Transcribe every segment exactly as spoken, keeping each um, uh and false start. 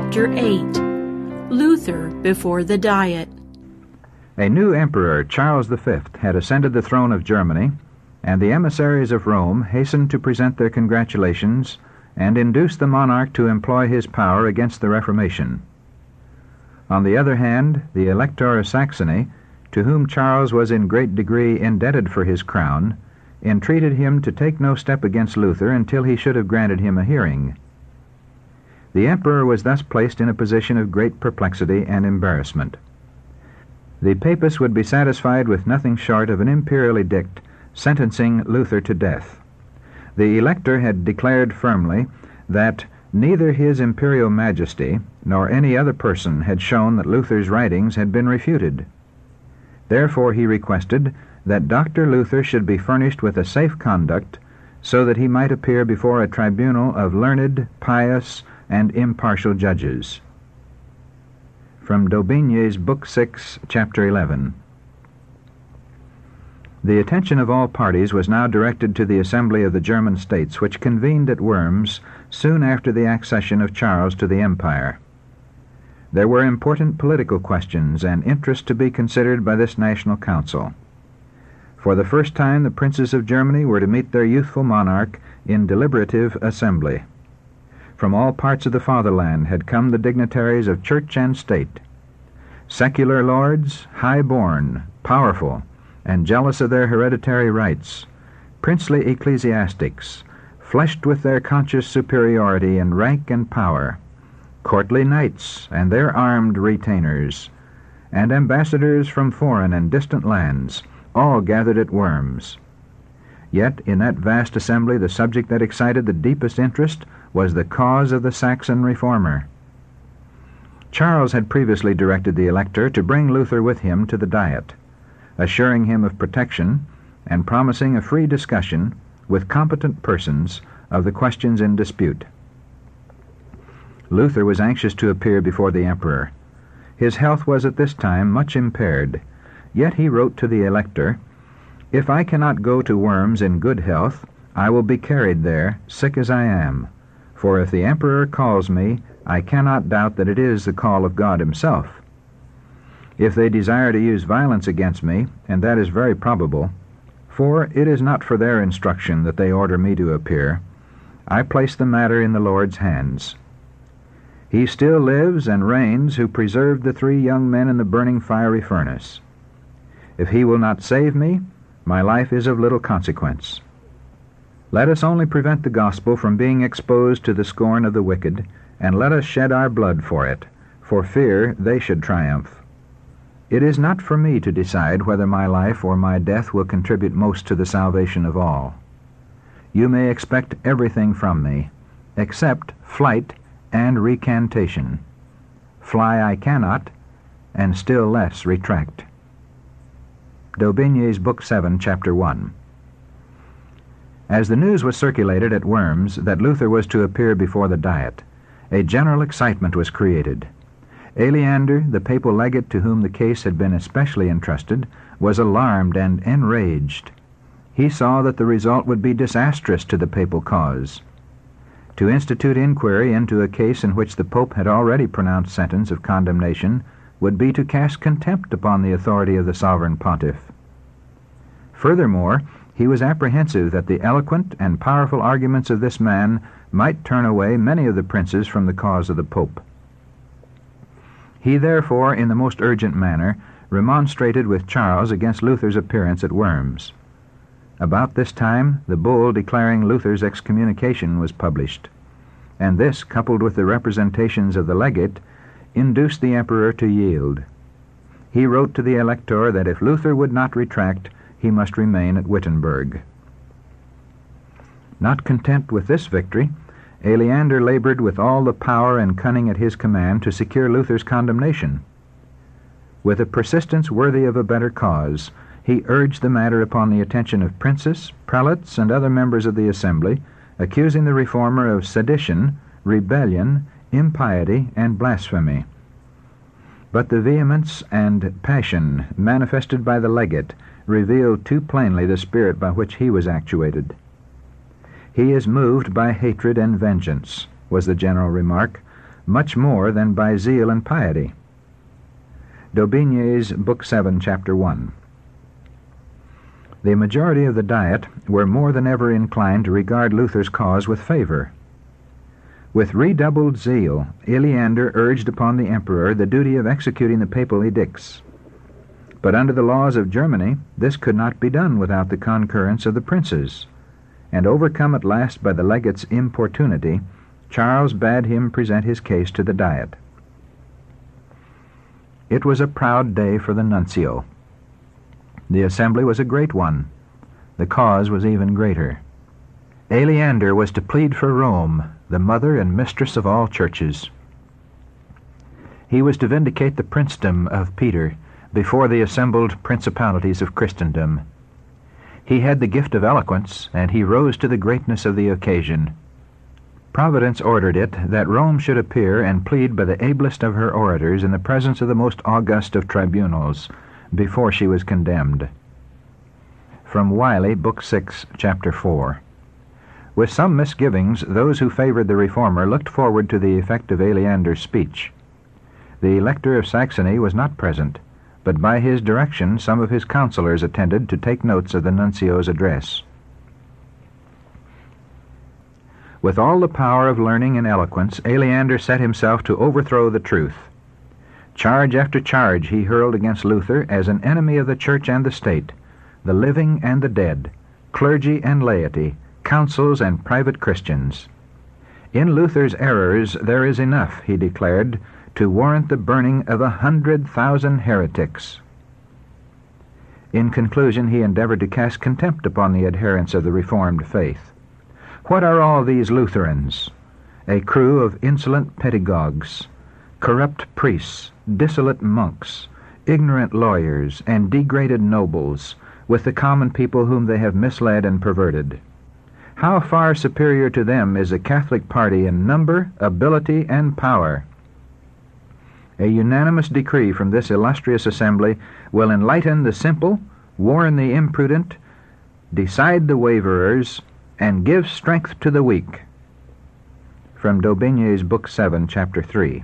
Chapter eight. Luther before the Diet. A new emperor, Charles the Fifth, had ascended the throne of Germany, and the emissaries of Rome hastened to present their congratulations and induce the monarch to employ his power against the Reformation. On the other hand, the Elector of Saxony, to whom Charles was in great degree indebted for his crown, entreated him to take no step against Luther until he should have granted him a hearing. The emperor was thus placed in a position of great perplexity and embarrassment. The papists would be satisfied with nothing short of an imperial edict sentencing Luther to death. The Elector had declared firmly that neither his imperial majesty nor any other person had shown that Luther's writings had been refuted. Therefore he requested that Doctor Luther should be furnished with a safe conduct so that he might appear before a tribunal of learned, pious, and impartial judges. From Daubigny's Book six, Chapter eleven. The attention of all parties was now directed to the Assembly of the German States, which convened at Worms soon after the accession of Charles to the empire. There were important political questions and interests to be considered by this national council. For the first time, the princes of Germany were to meet their youthful monarch in deliberative assembly. From all parts of the fatherland had come the dignitaries of church and state. Secular lords, high-born, powerful, and jealous of their hereditary rights, princely ecclesiastics, fleshed with their conscious superiority in rank and power, courtly knights and their armed retainers, and ambassadors from foreign and distant lands, all gathered at Worms. Yet in that vast assembly the subject that excited the deepest interest was the cause of the Saxon reformer. Charles had previously directed the Elector to bring Luther with him to the Diet, assuring him of protection and promising a free discussion with competent persons of the questions in dispute. Luther was anxious to appear before the emperor. His health was at this time much impaired, yet he wrote to the Elector, "If I cannot go to Worms in good health, I will be carried there, sick as I am. For if the emperor calls me, I cannot doubt that it is the call of God himself. If they desire to use violence against me, and that is very probable, for it is not for their instruction that they order me to appear, I place the matter in the Lord's hands. He still lives and reigns who preserved the three young men in the burning fiery furnace. If he will not save me, my life is of little consequence. Let us only prevent the gospel from being exposed to the scorn of the wicked, and let us shed our blood for it, for fear they should triumph. It is not for me to decide whether my life or my death will contribute most to the salvation of all. You may expect everything from me, except flight and recantation. Fly I cannot, and still less retract." Daubigny's Book seven, Chapter one. As the news was circulated at Worms that Luther was to appear before the Diet, a general excitement was created. Aleander, the papal legate to whom the case had been especially entrusted, was alarmed and enraged. He saw that the result would be disastrous to the papal cause. To institute inquiry into a case in which the Pope had already pronounced sentence of condemnation would be to cast contempt upon the authority of the sovereign pontiff. Furthermore, he was apprehensive that the eloquent and powerful arguments of this man might turn away many of the princes from the cause of the Pope. He therefore, in the most urgent manner, remonstrated with Charles against Luther's appearance at Worms. About this time, the bull declaring Luther's excommunication was published, and this, coupled with the representations of the legate, induced the emperor to yield. He wrote to the Elector that if Luther would not retract, he must remain at Wittenberg. Not content with this victory, Aleander labored with all the power and cunning at his command to secure Luther's condemnation. With a persistence worthy of a better cause, he urged the matter upon the attention of princes, prelates, and other members of the assembly, accusing the reformer of sedition, rebellion, impiety, and blasphemy. But the vehemence and passion manifested by the legate revealed too plainly the spirit by which he was actuated. "He is moved by hatred and vengeance," was the general remark, much more than by zeal and piety. Daubigny's Book seven, Chapter one. The majority of the Diet were more than ever inclined to regard Luther's cause with favor. With redoubled zeal, Aleander urged upon the emperor the duty of executing the papal edicts. But under the laws of Germany, this could not be done without the concurrence of the princes, and overcome at last by the legate's importunity, Charles bade him present his case to the Diet. It was a proud day for the nuncio. The assembly was a great one. The cause was even greater. Aleander was to plead for Rome, the mother and mistress of all churches. He was to vindicate the princedom of Peter before the assembled principalities of Christendom. He had the gift of eloquence, and he rose to the greatness of the occasion. Providence ordered it that Rome should appear and plead by the ablest of her orators in the presence of the most august of tribunals, before she was condemned. From Wiley, Book six, Chapter four. With some misgivings, those who favored the reformer looked forward to the effect of Aleander's speech. The Elector of Saxony was not present, but by his direction some of his counselors attended to take notes of the nuncio's address. With all the power of learning and eloquence, Aleander set himself to overthrow the truth. Charge after charge he hurled against Luther as an enemy of the Church and the State, the living and the dead, clergy and laity, councils and private Christians. In Luther's errors there is enough, he declared, to warrant the burning of a hundred thousand heretics. In conclusion, he endeavored to cast contempt upon the adherents of the Reformed faith. What are all these Lutherans? A crew of insolent pedagogues, corrupt priests, dissolute monks, ignorant lawyers, and degraded nobles, with the common people whom they have misled and perverted. How far superior to them is the Catholic party in number, ability, and power! A unanimous decree from this illustrious assembly will enlighten the simple, warn the imprudent, decide the waverers, and give strength to the weak. From Daubigny's Book seven, Chapter three.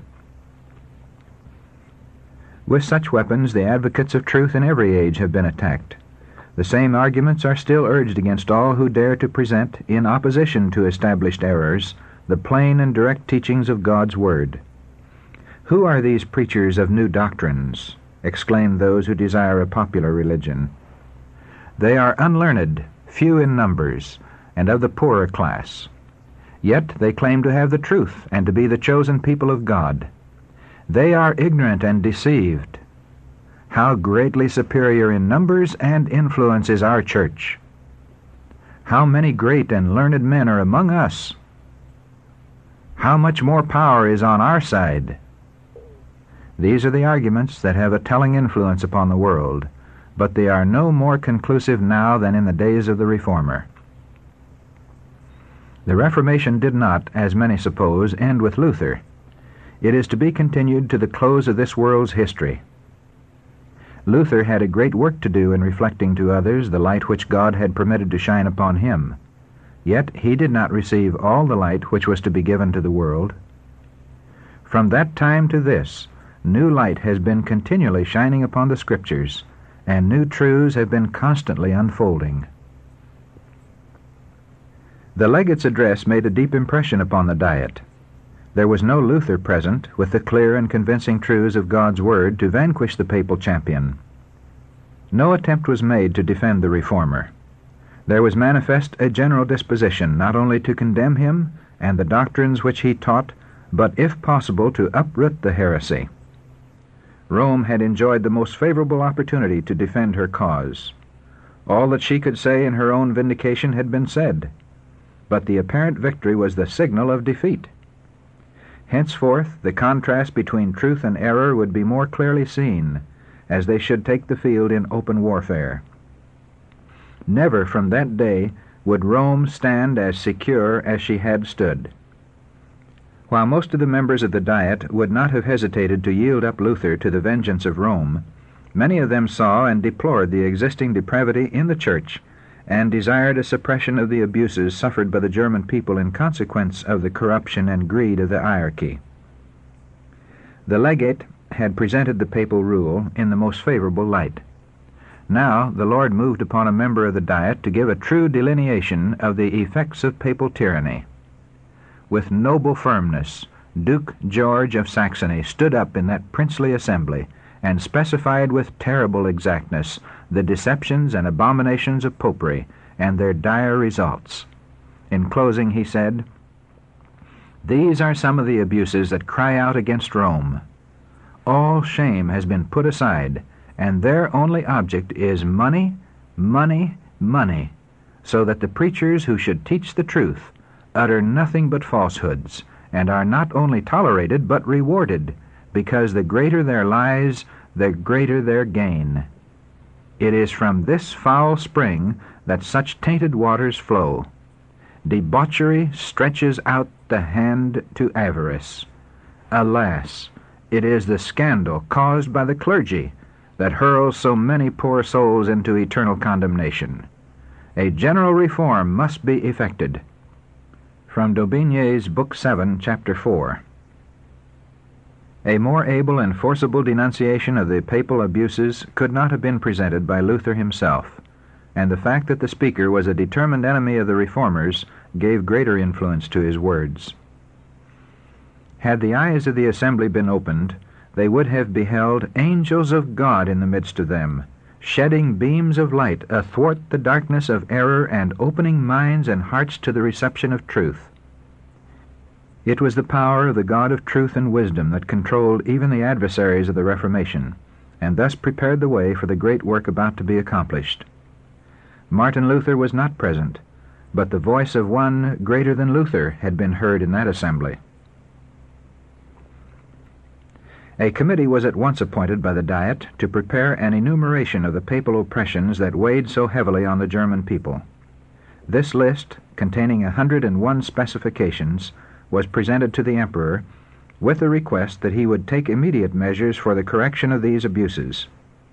With such weapons, the advocates of truth in every age have been attacked. The same arguments are still urged against all who dare to present, in opposition to established errors, the plain and direct teachings of God's Word. Who are these preachers of new doctrines? Exclaim those who desire a popular religion. They are unlearned, few in numbers, and of the poorer class. Yet they claim to have the truth and to be the chosen people of God. They are ignorant and deceived. How greatly superior in numbers and influence is our church! How many great and learned men are among us! How much more power is on our side! These are the arguments that have a telling influence upon the world, but they are no more conclusive now than in the days of the Reformer. The Reformation did not, as many suppose, end with Luther. It is to be continued to the close of this world's history. Luther had a great work to do in reflecting to others the light which God had permitted to shine upon him. Yet he did not receive all the light which was to be given to the world. From that time to this, new light has been continually shining upon the Scriptures, and new truths have been constantly unfolding. The legate's address made a deep impression upon the Diet. There was no Luther present with the clear and convincing truths of God's Word to vanquish the papal champion. No attempt was made to defend the Reformer. There was manifest a general disposition not only to condemn him and the doctrines which he taught, but, if possible, to uproot the heresy. Rome had enjoyed the most favorable opportunity to defend her cause. All that she could say in her own vindication had been said, but the apparent victory was the signal of defeat. Henceforth, the contrast between truth and error would be more clearly seen, as they should take the field in open warfare. Never from that day would Rome stand as secure as she had stood. While most of the members of the Diet would not have hesitated to yield up Luther to the vengeance of Rome, many of them saw and deplored the existing depravity in the Church, and desired a suppression of the abuses suffered by the German people in consequence of the corruption and greed of the hierarchy. The legate had presented the papal rule in the most favorable light. Now the Lord moved upon a member of the Diet to give a true delineation of the effects of papal tyranny. With noble firmness, Duke George of Saxony stood up in that princely assembly and specified with terrible exactness the deceptions and abominations of popery and their dire results. In closing he said, "These are some of the abuses that cry out against Rome. All shame has been put aside, and their only object is money, money, money, so that the preachers who should teach the truth utter nothing but falsehoods, and are not only tolerated but rewarded, because the greater their lies, the greater their gain. It is from this foul spring that such tainted waters flow. Debauchery stretches out the hand to avarice. Alas, it is the scandal caused by the clergy that hurls so many poor souls into eternal condemnation. A general reform must be effected." From Daubigny's Book seven, Chapter four. A more able and forcible denunciation of the papal abuses could not have been presented by Luther himself, and the fact that the speaker was a determined enemy of the Reformers gave greater influence to his words. Had the eyes of the assembly been opened, they would have beheld angels of God in the midst of them, shedding beams of light athwart the darkness of error and opening minds and hearts to the reception of truth. It was the power of the God of truth and wisdom that controlled even the adversaries of the Reformation, and thus prepared the way for the great work about to be accomplished. Martin Luther was not present, but the voice of one greater than Luther had been heard in that assembly. A committee was at once appointed by the Diet to prepare an enumeration of the papal oppressions that weighed so heavily on the German people. This list, containing a hundred and one specifications, was presented to the Emperor, with a request that he would take immediate measures for the correction of these abuses.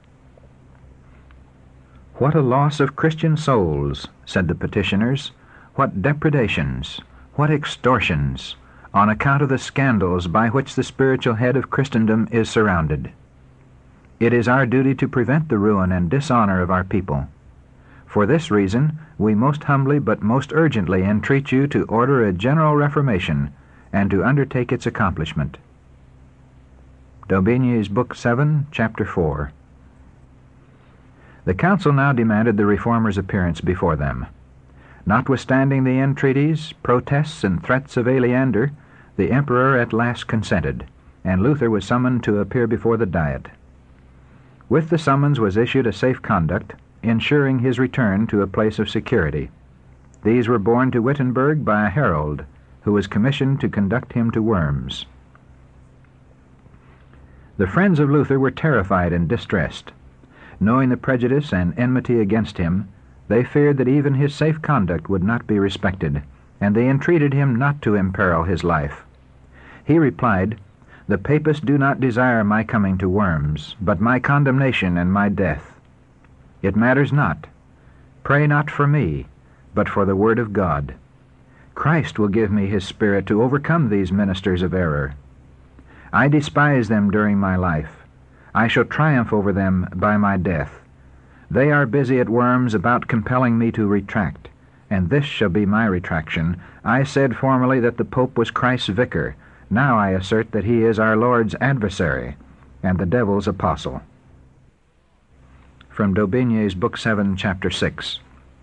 "What a loss of Christian souls," said the petitioners, "what depredations, what extortions, on account of the scandals by which the spiritual head of Christendom is surrounded. It is our duty to prevent the ruin and dishonor of our people. For this reason, we most humbly but most urgently entreat you to order a general reformation and to undertake its accomplishment." Daubigny's Book seven, Chapter four. The council now demanded the reformers' appearance before them. Notwithstanding the entreaties, protests, and threats of Aleander, the emperor at last consented, and Luther was summoned to appear before the Diet. With the summons was issued a safe conduct, ensuring his return to a place of security. These were borne to Wittenberg by a herald, who was commissioned to conduct him to Worms. The friends of Luther were terrified and distressed. Knowing the prejudice and enmity against him, they feared that even his safe conduct would not be respected, and they entreated him not to imperil his life. He replied, "The Papists do not desire my coming to Worms, but my condemnation and my death. It matters not. Pray not for me, but for the word of God. Christ will give me his Spirit to overcome these ministers of error. I despise them during my life. I shall triumph over them by my death. They are busy at Worms about compelling me to retract, and this shall be my retraction. I said formerly that the Pope was Christ's vicar. Now I assert that he is our Lord's adversary and the devil's apostle." From Daubigny's Book seven, Chapter six.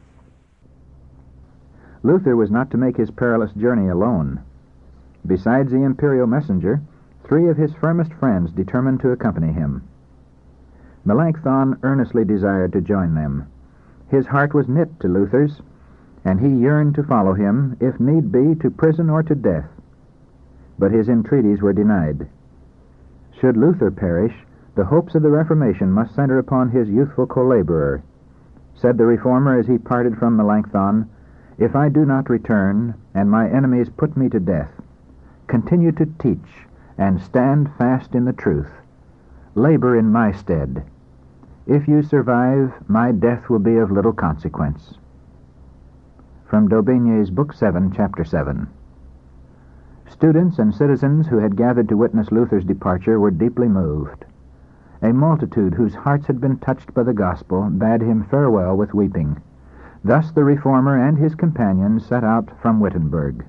Luther was not to make his perilous journey alone. Besides the imperial messenger, three of his firmest friends determined to accompany him. Melanchthon earnestly desired to join them. His heart was knit to Luther's, and he yearned to follow him, if need be, to prison or to death. But his entreaties were denied. Should Luther perish, the hopes of the Reformation must center upon his youthful co-laborer. Said the reformer as he parted from Melanchthon, "If I do not return, and my enemies put me to death, continue to teach, and stand fast in the truth. Labor in my stead. If you survive, my death will be of little consequence." From Daubigny's Book seven, Chapter seven. Students and citizens who had gathered to witness Luther's departure were deeply moved. A multitude whose hearts had been touched by the gospel bade him farewell with weeping. Thus the reformer and his companions set out from Wittenberg.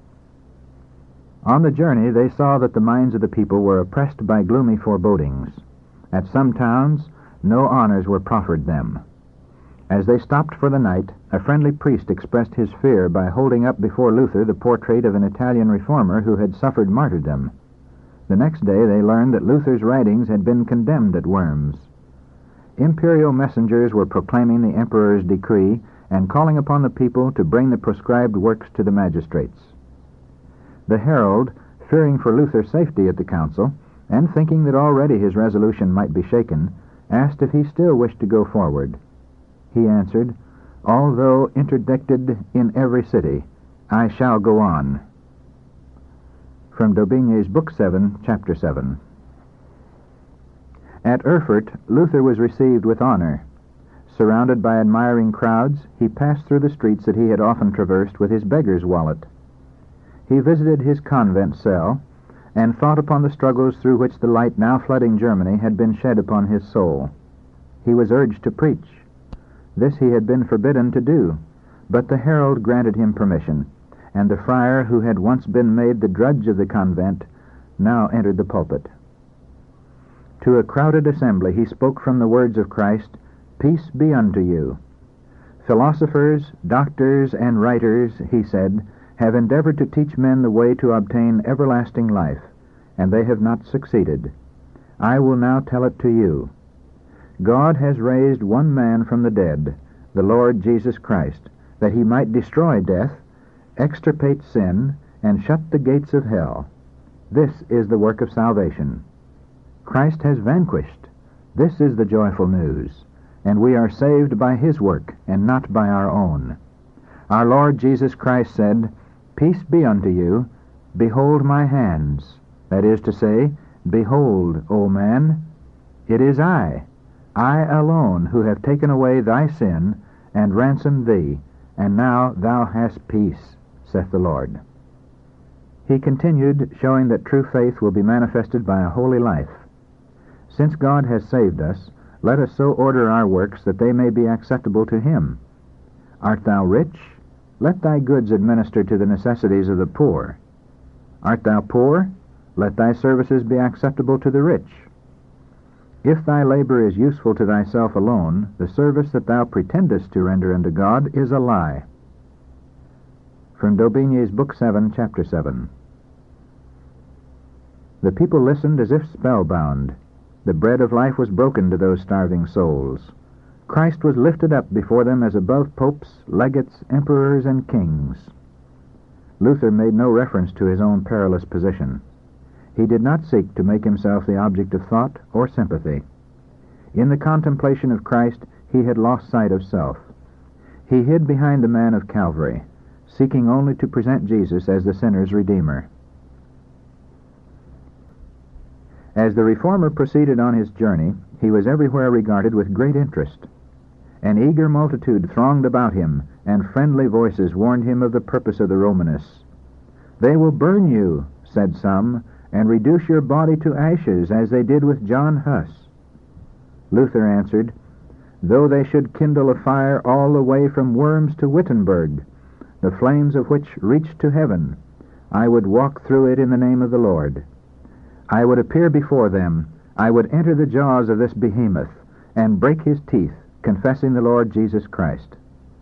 On the journey they saw that the minds of the people were oppressed by gloomy forebodings. At some towns no honors were proffered them. As they stopped for the night, a friendly priest expressed his fear by holding up before Luther the portrait of an Italian reformer who had suffered martyrdom. The next day they learned that Luther's writings had been condemned at Worms. Imperial messengers were proclaiming the emperor's decree and calling upon the people to bring the proscribed works to the magistrates. The herald, fearing for Luther's safety at the council, and thinking that already his resolution might be shaken, asked if he still wished to go forward. He answered, "Although interdicted in every city, I shall go on." From Daubigny's Book seven, Chapter seven. At Erfurt, Luther was received with honor. Surrounded by admiring crowds, he passed through the streets that he had often traversed with his beggar's wallet. He visited his convent cell, and thought upon the struggles through which the light now flooding Germany had been shed upon his soul. He was urged to preach. This he had been forbidden to do, but the herald granted him permission, and the friar who had once been made the drudge of the convent now entered the pulpit. To a crowded assembly he spoke from the words of Christ, "Peace be unto you." Philosophers, doctors, and writers, he said, have endeavored to teach men the way to obtain everlasting life, and they have not succeeded. I will now tell it to you. God has raised one man from the dead, the Lord Jesus Christ, that he might destroy death, extirpate sin, and shut the gates of hell. This is the work of salvation. Christ has vanquished. This is the joyful news, and we are saved by his work, and not by our own. Our Lord Jesus Christ said, "Peace be unto you. Behold my hands." That is to say, "Behold, O man, it is I, I alone, who have taken away thy sin and ransomed thee, and now thou hast peace, saith the Lord." He continued, showing that true faith will be manifested by a holy life. Since God has saved us, let us so order our works that they may be acceptable to him. Art thou rich? Let thy goods administer to the necessities of the poor. Art thou poor? Let thy services be acceptable to the rich. If thy labor is useful to thyself alone, the service that thou pretendest to render unto God is a lie. From Daubigny's Book seven, Chapter seven. The people listened as if spellbound. The bread of life was broken to those starving souls. Christ was lifted up before them as above popes, legates, emperors, and kings. Luther made no reference to his own perilous position. He did not seek to make himself the object of thought or sympathy. In the contemplation of Christ, he had lost sight of self. He hid behind the man of Calvary, seeking only to present Jesus as the sinner's Redeemer. As the reformer proceeded on his journey, he was everywhere regarded with great interest. An eager multitude thronged about him, and friendly voices warned him of the purpose of the Romanists. "They will burn you," said some, "and reduce your body to ashes, as they did with John Huss." Luther answered, "Though they should kindle a fire all the way from Worms to Wittenberg, the flames of which reached to heaven, I would walk through it in the name of the Lord. I would appear before them, I would enter the jaws of this behemoth, and break his teeth, confessing the Lord Jesus Christ."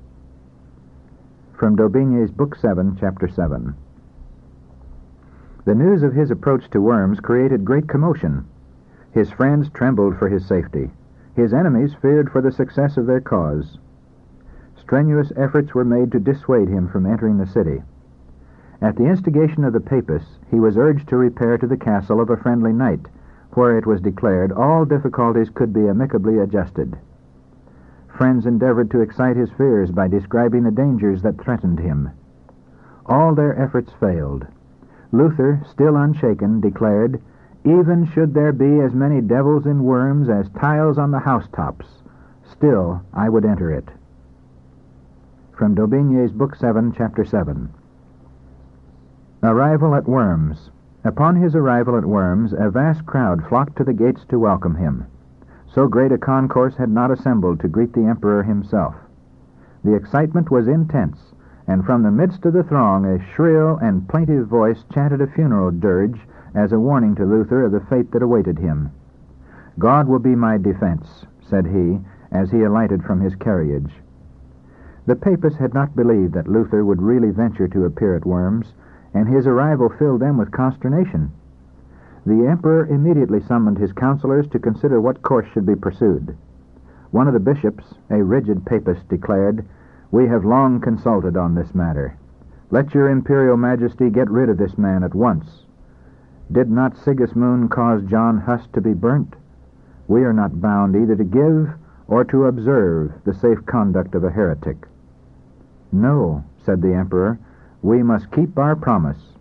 From Daubigny's Book seven, Chapter seven. The news of his approach to Worms created great commotion. His friends trembled for his safety. His enemies feared for the success of their cause. Strenuous efforts were made to dissuade him from entering the city. At the instigation of the papists, he was urged to repair to the castle of a friendly knight, where it was declared all difficulties could be amicably adjusted. Friends endeavored to excite his fears by describing the dangers that threatened him. All their efforts failed. Luther, still unshaken, declared, "Even should there be as many devils in Worms as tiles on the housetops, still I would enter it." From Daubigny's Book seven, Chapter seven. Arrival at Worms. Upon his arrival at Worms, a vast crowd flocked to the gates to welcome him. So great a concourse had not assembled to greet the emperor himself. The excitement was intense, and from the midst of the throng a shrill and plaintive voice chanted a funeral dirge as a warning to Luther of the fate that awaited him. "God will be my defense," said he, as he alighted from his carriage. The papists had not believed that Luther would really venture to appear at Worms, and his arrival filled them with consternation. The emperor immediately summoned his counselors to consider what course should be pursued. One of the bishops, a rigid papist, declared, "We have long consulted on this matter. Let your imperial majesty get rid of this man at once. Did not Sigismund cause John Huss to be burnt? We are not bound either to give or to observe the safe conduct of a heretic." "No," said the emperor, "we must keep our promise."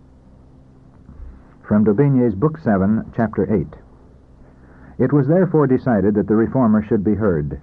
From Daubigny's Book seven, Chapter eight. It was therefore decided that the reformer should be heard.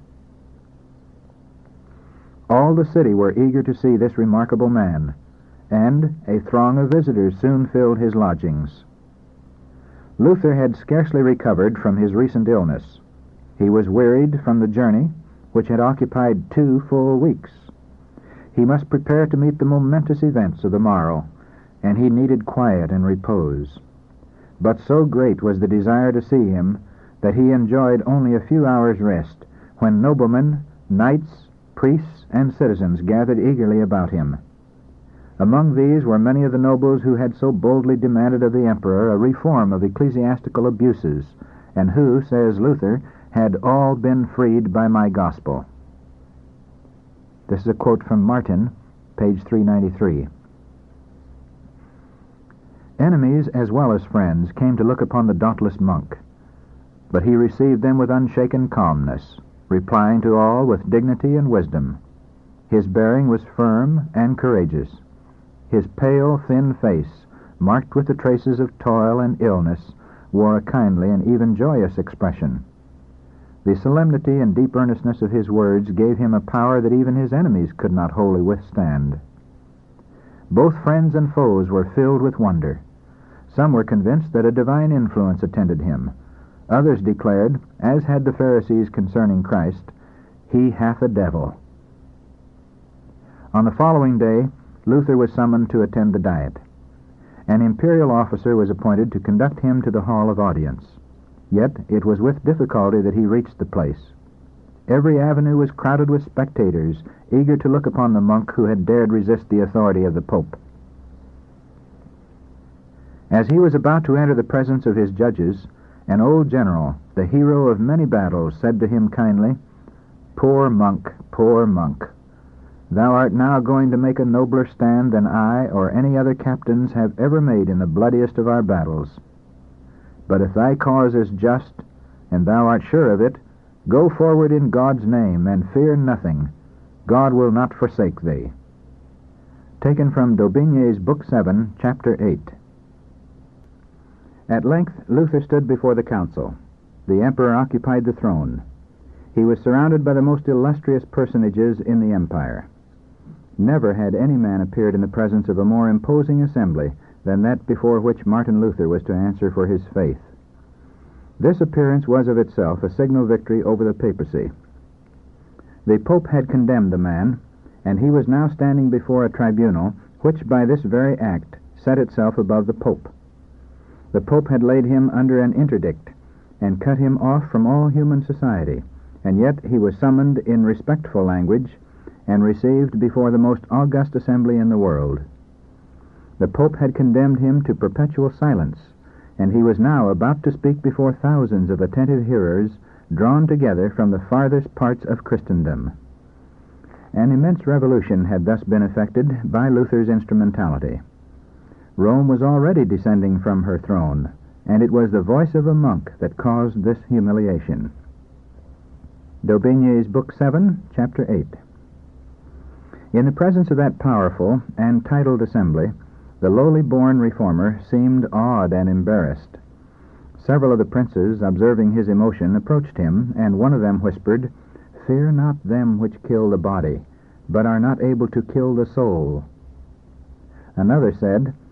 All the city were eager to see this remarkable man, and a throng of visitors soon filled his lodgings. Luther had scarcely recovered from his recent illness. He was wearied from the journey, which had occupied two full weeks. He must prepare to meet the momentous events of the morrow, and he needed quiet and repose. But so great was the desire to see him that he enjoyed only a few hours' rest, when noblemen, knights, priests, and citizens gathered eagerly about him. Among these were many of the nobles who had so boldly demanded of the emperor a reform of ecclesiastical abuses, and who, says Luther, had all been freed by my gospel. This is a quote from Martin, page three ninety-three. Enemies as well as friends came to look upon the dauntless monk, but he received them with unshaken calmness, replying to all with dignity and wisdom. His bearing was firm and courageous. His pale, thin face, marked with the traces of toil and illness, wore a kindly and even joyous expression. The solemnity and deep earnestness of his words gave him a power that even his enemies could not wholly withstand. Both friends and foes were filled with wonder. Some were convinced that a divine influence attended him. Others declared, as had the Pharisees concerning Christ, "He hath a devil." On the following day, Luther was summoned to attend the Diet. An imperial officer was appointed to conduct him to the hall of audience. Yet it was with difficulty that he reached the place. Every avenue was crowded with spectators, eager to look upon the monk who had dared resist the authority of the Pope. As he was about to enter the presence of his judges, an old general, the hero of many battles, said to him kindly, "Poor monk, poor monk, thou art now going to make a nobler stand than I or any other captains have ever made in the bloodiest of our battles. But if thy cause is just, and thou art sure of it, go forward in God's name, and fear nothing. God will not forsake thee." Taken from Daubigny's Book seven, Chapter eight. At length Luther stood before the council. The emperor occupied the throne. He was surrounded by the most illustrious personages in the empire. Never had any man appeared in the presence of a more imposing assembly than that before which Martin Luther was to answer for his faith. This appearance was of itself a signal victory over the papacy. The Pope had condemned the man, and he was now standing before a tribunal which by this very act set itself above the Pope. The Pope had laid him under an interdict and cut him off from all human society, and yet he was summoned in respectful language and received before the most august assembly in the world. The Pope had condemned him to perpetual silence, and he was now about to speak before thousands of attentive hearers drawn together from the farthest parts of Christendom. An immense revolution had thus been effected by Luther's instrumentality. Rome was already descending from her throne, and it was the voice of a monk that caused this humiliation. Daubigny's Book seven, Chapter eight. In the presence of that powerful and titled assembly, the lowly-born reformer seemed awed and embarrassed. Several of the princes, observing his emotion, approached him, and one of them whispered, "Fear not them which kill the body, but are not able to kill the soul." Another said,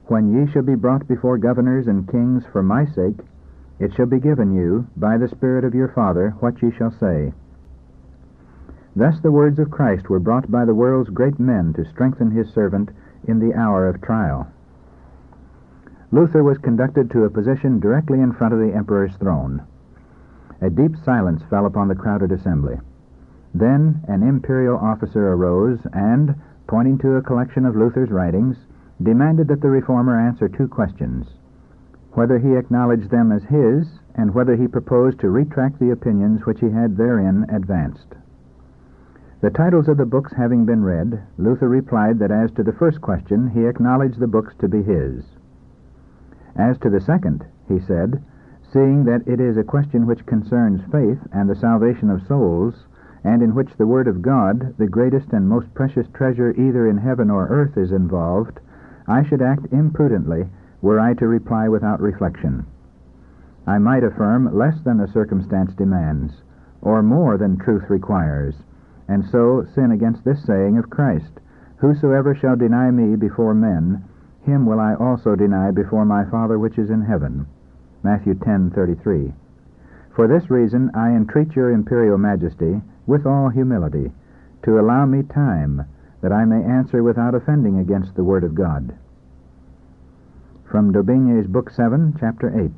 When ye shall be brought before governors and kings for my sake, it shall be given you, by the Spirit of your Father, what ye shall say. Thus the words of Christ were brought by the world's great men to strengthen his servant in the hour of trial. Luther was conducted to a position directly in front of the emperor's throne. A deep silence fell upon the crowded assembly. Then an imperial officer arose and, pointing to a collection of Luther's writings, demanded that the reformer answer two questions: whether he acknowledged them as his, and whether he proposed to retract the opinions which he had therein advanced. The titles of the books having been read, Luther replied that as to the first question he acknowledged the books to be his. As to the second, he said, seeing that it is a question which concerns faith and the salvation of souls, and in which the Word of God, the greatest and most precious treasure either in heaven or earth, is involved, I should act imprudently were I to reply without reflection. I might affirm less than the circumstance demands, or more than truth requires, and so sin against this saying of Christ, Whosoever shall deny me before men, him will I also deny before my Father which is in heaven. Matthew ten thirty-three. For this reason I entreat your imperial majesty, with all humility, to allow me time, that I may answer without offending against the word of God. From Daubigny's Book seven, Chapter eight.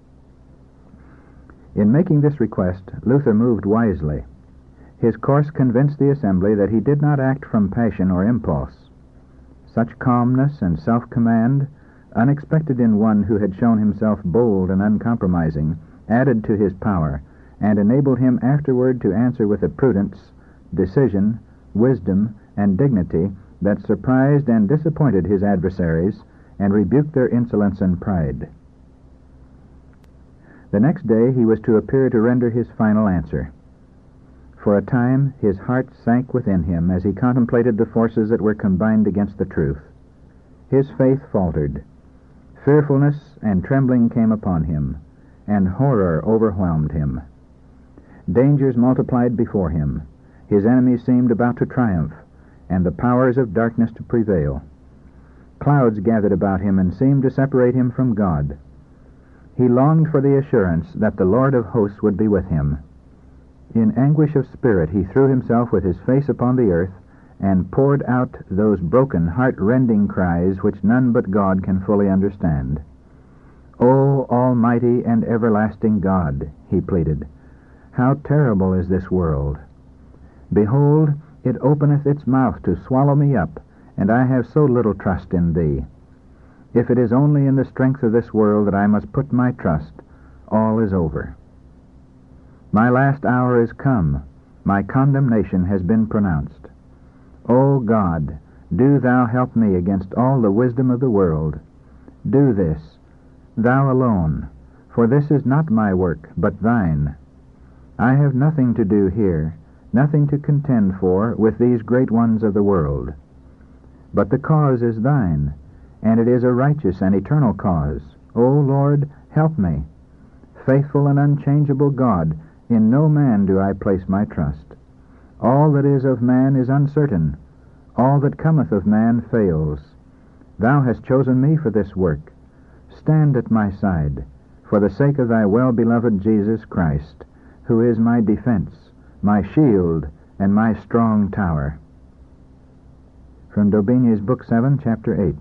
In making this request, Luther moved wisely. His course convinced the assembly that he did not act from passion or impulse. Such calmness and self-command, unexpected in one who had shown himself bold and uncompromising, added to his power, and enabled him afterward to answer with a prudence, decision, wisdom, and dignity that surprised and disappointed his adversaries, and rebuked their insolence and pride. The next day he was to appear to render his final answer. For a time his heart sank within him as he contemplated the forces that were combined against the truth. His faith faltered. Fearfulness and trembling came upon him, and horror overwhelmed him. Dangers multiplied before him. His enemies seemed about to triumph, and the powers of darkness to prevail. Clouds gathered about him and seemed to separate him from God. He longed for the assurance that the Lord of hosts would be with him. In anguish of spirit he threw himself with his face upon the earth, and poured out those broken, heart-rending cries which none but God can fully understand. "O Almighty and everlasting God," he pleaded, "how terrible is this world! Behold, it openeth its mouth to swallow me up, and I have so little trust in Thee. If it is only in the strength of this world that I must put my trust, all is over. My last hour is come, my condemnation has been pronounced. O God, do Thou help me against all the wisdom of the world. Do this, Thou alone, for this is not my work, but Thine. I have nothing to do here, nothing to contend for with these great ones of the world. But the cause is Thine, and it is a righteous and eternal cause. O Lord, help me. Faithful and unchangeable God, in no man do I place my trust. All that is of man is uncertain. All that cometh of man fails. Thou hast chosen me for this work. Stand at my side, for the sake of Thy well-beloved Jesus Christ, who is my defense, my shield, and my strong tower." From Daubigny's Book seven, Chapter eight.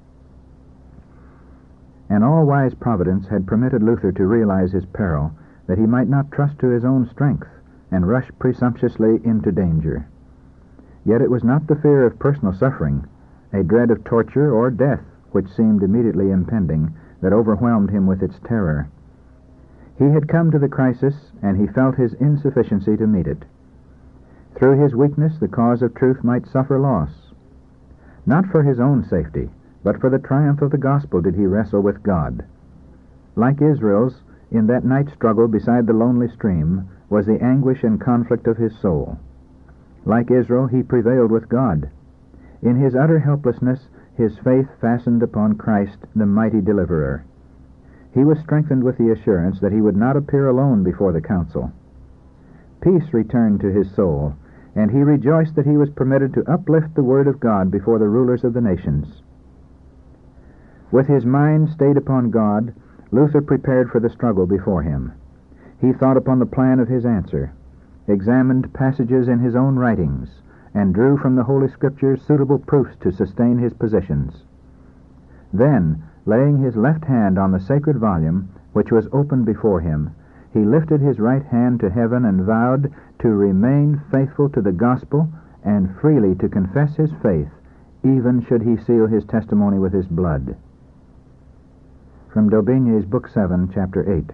An all-wise providence had permitted Luther to realize his peril, that he might not trust to his own strength and rush presumptuously into danger. Yet it was not the fear of personal suffering, a dread of torture or death which seemed immediately impending, that overwhelmed him with its terror. He had come to the crisis, and he felt his insufficiency to meet it. Through his weakness the cause of truth might suffer loss. Not for his own safety, but for the triumph of the gospel did he wrestle with God. Like Israel's, in that night struggle beside the lonely stream was the anguish and conflict of his soul. Like Israel, he prevailed with God. In his utter helplessness, his faith fastened upon Christ, the mighty deliverer. He was strengthened with the assurance that he would not appear alone before the council. Peace returned to his soul, and he rejoiced that he was permitted to uplift the word of God before the rulers of the nations. With his mind stayed upon God, Luther prepared for the struggle before him. He thought upon the plan of his answer, examined passages in his own writings, and drew from the Holy Scriptures suitable proofs to sustain his positions. Then, laying his left hand on the sacred volume, which was open before him, he lifted his right hand to heaven and vowed to remain faithful to the gospel and freely to confess his faith, even should he seal his testimony with his blood. From Daubigny's Book seven, Chapter eight.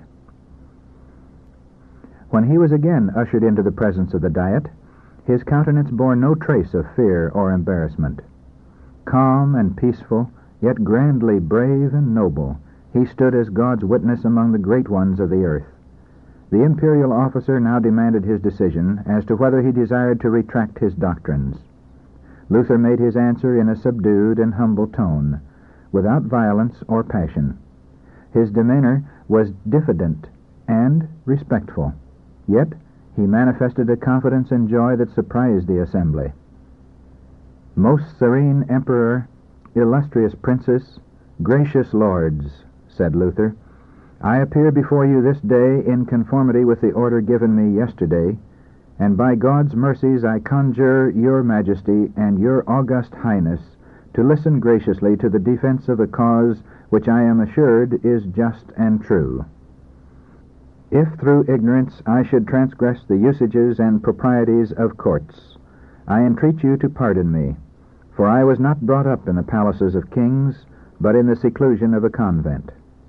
When he was again ushered into the presence of the Diet, his countenance bore no trace of fear or embarrassment. Calm and peaceful, yet grandly brave and noble, he stood as God's witness among the great ones of the earth. The imperial officer now demanded his decision as to whether he desired to retract his doctrines. Luther made his answer in a subdued and humble tone, without violence or passion. His demeanor was diffident and respectful, yet he manifested a confidence and joy that surprised the assembly. "Most serene Emperor, illustrious princes, gracious lords," said Luther, "I appear before you this day in conformity with the order given me yesterday, and by God's mercies I conjure your majesty and your august highness to listen graciously to the defense of a cause which I am assured is just and true. If through ignorance I should transgress the usages and proprieties of courts, I entreat you to pardon me, for I was not brought up in the palaces of kings, but in the seclusion of a convent."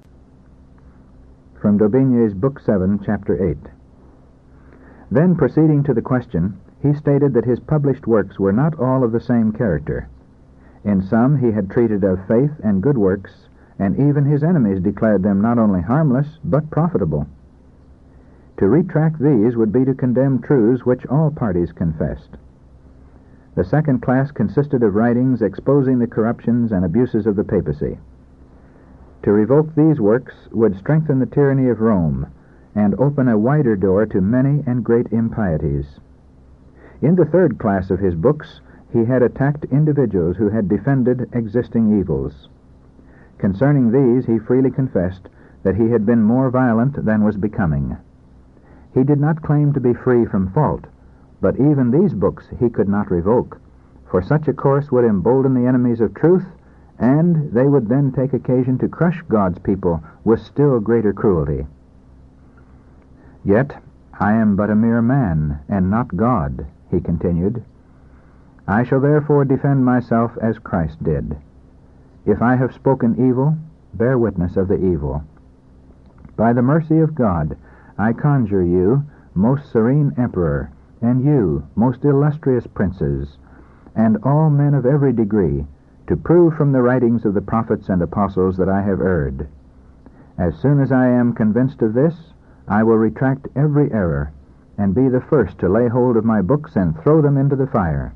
From Daubigny's Book seven, Chapter eight. Then, proceeding to the question, he stated that his published works were not all of the same character. In some he had treated of faith and good works, and even his enemies declared them not only harmless, but profitable. To retract these would be to condemn truths which all parties confessed. The second class consisted of writings exposing the corruptions and abuses of the papacy. To revoke these works would strengthen the tyranny of Rome and open a wider door to many and great impieties. In the third class of his books, he had attacked individuals who had defended existing evils. Concerning these, he freely confessed that he had been more violent than was becoming. He did not claim to be free from fault, but even these books he could not revoke, for such a course would embolden the enemies of truth, and they would then take occasion to crush God's people with still greater cruelty. "Yet I am but a mere man, and not God," he continued. "I shall therefore defend myself as Christ did. If I have spoken evil, bear witness of the evil. By the mercy of God, I conjure you, most serene Emperor, and you, most illustrious princes, and all men of every degree, to prove from the writings of the prophets and apostles that I have erred. As soon as I am convinced of this, I will retract every error, and be the first to lay hold of my books and throw them into the fire."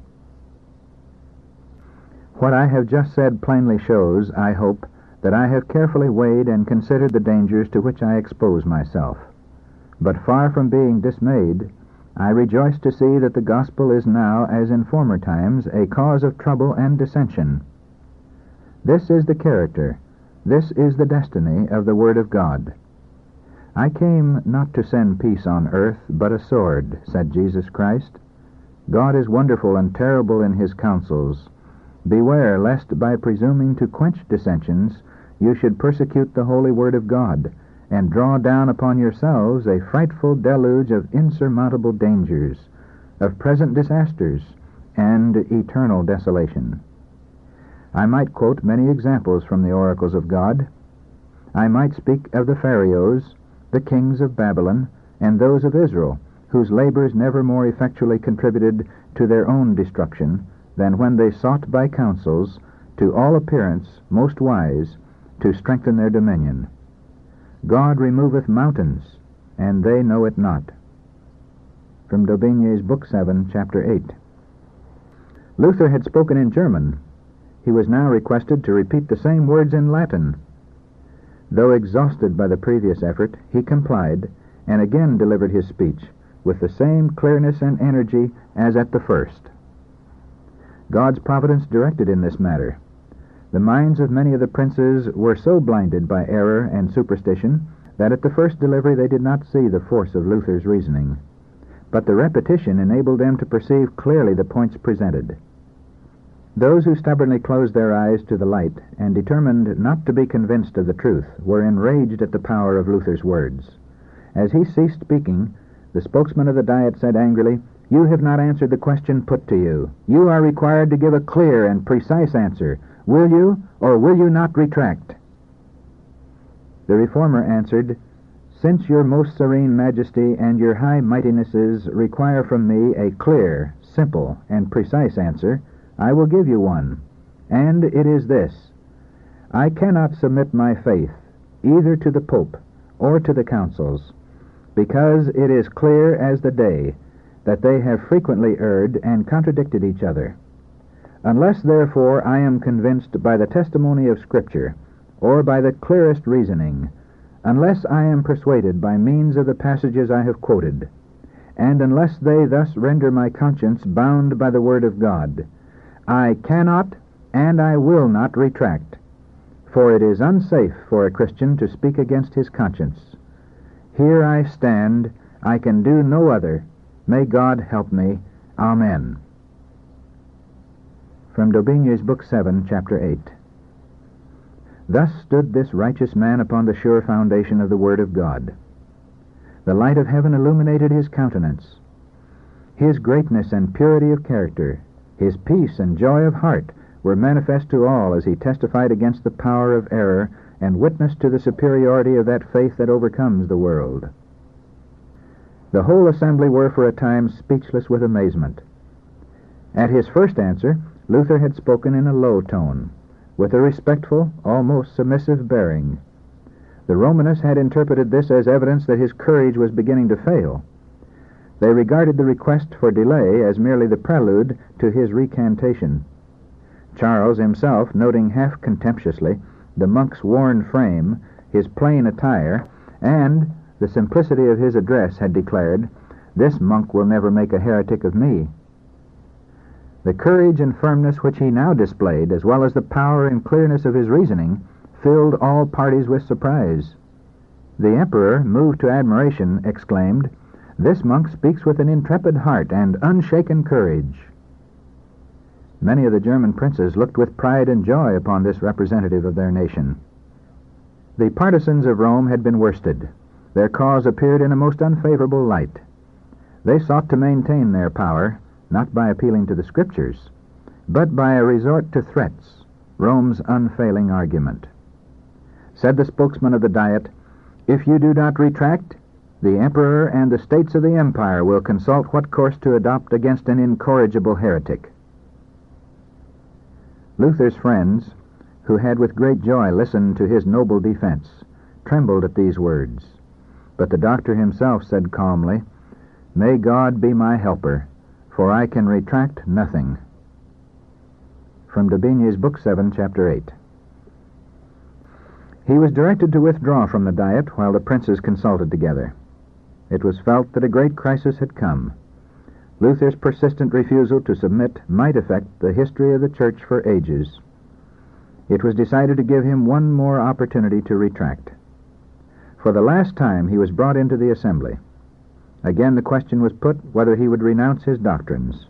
What I have just said plainly shows, I hope, that I have carefully weighed and considered the dangers to which I expose myself. But far from being dismayed, I rejoice to see that the gospel is now, as in former times, a cause of trouble and dissension. This is the character, this is the destiny of the Word of God. "I came not to send peace on earth, but a sword," said Jesus Christ. God is wonderful and terrible in his counsels. Beware lest by presuming to quench dissensions you should persecute the holy Word of God, and draw down upon yourselves a frightful deluge of insurmountable dangers, of present disasters, and eternal desolation. I might quote many examples from the oracles of God. I might speak of the Pharaohs, the kings of Babylon, and those of Israel, whose labors never more effectually contributed to their own destruction than when they sought by counsels, to all appearance most wise, to strengthen their dominion. God removeth mountains, and they know it not. From Daubigny's Book seven, Chapter eight. Luther had spoken in German. He was now requested to repeat the same words in Latin. Though exhausted by the previous effort, he complied, and again delivered his speech, with the same clearness and energy as at the first. God's providence directed in this matter. The minds of many of the princes were so blinded by error and superstition that at the first delivery they did not see the force of Luther's reasoning. But the repetition enabled them to perceive clearly the points presented. Those who stubbornly closed their eyes to the light and determined not to be convinced of the truth were enraged at the power of Luther's words. As he ceased speaking, the spokesman of the Diet said angrily, "You have not answered the question put to you. You are required to give a clear and precise answer. Will you, or will you not retract?" The Reformer answered, "Since your most serene majesty and your high mightinesses require from me a clear, simple, and precise answer, I will give you one, and it is this: I cannot submit my faith either to the Pope or to the councils, because it is clear as the day that they have frequently erred and contradicted each other. Unless, therefore, I am convinced by the testimony of Scripture, or by the clearest reasoning, unless I am persuaded by means of the passages I have quoted, and unless they thus render my conscience bound by the Word of God, I cannot and I will not retract, for it is unsafe for a Christian to speak against his conscience. Here I stand, I can do no other. May God help me. Amen." From Daubigny's Book seven, Chapter eight. Thus stood this righteous man upon the sure foundation of the Word of God. The light of heaven illuminated his countenance. His greatness and purity of character, his peace and joy of heart were manifest to all as he testified against the power of error and witnessed to the superiority of that faith that overcomes the world. The whole assembly were for a time speechless with amazement. At his first answer, Luther had spoken in a low tone, with a respectful, almost submissive bearing. The Romanists had interpreted this as evidence that his courage was beginning to fail. They regarded the request for delay as merely the prelude to his recantation. Charles himself, noting half contemptuously the monk's worn frame, his plain attire, and the simplicity of his address, had declared, "This monk will never make a heretic of me." The courage and firmness which he now displayed, as well as the power and clearness of his reasoning, filled all parties with surprise. The emperor, moved to admiration, exclaimed, "This monk speaks with an intrepid heart and unshaken courage." Many of the German princes looked with pride and joy upon this representative of their nation. The partisans of Rome had been worsted. Their cause appeared in a most unfavorable light. They sought to maintain their power, not by appealing to the Scriptures, but by a resort to threats, Rome's unfailing argument. Said the spokesman of the Diet, "If you do not retract, the emperor and the states of the empire will consult what course to adopt against an incorrigible heretic." Luther's friends, who had with great joy listened to his noble defense, trembled at these words. But the doctor himself said calmly, "May God be my helper, for I can retract nothing." From Daubigny's Book seven, Chapter eight. He was directed to withdraw from the Diet while the princes consulted together. It was felt that a great crisis had come. Luther's persistent refusal to submit might affect the history of the Church for ages. It was decided to give him one more opportunity to retract. For the last time he was brought into the assembly. Again the question was put whether he would renounce his doctrines.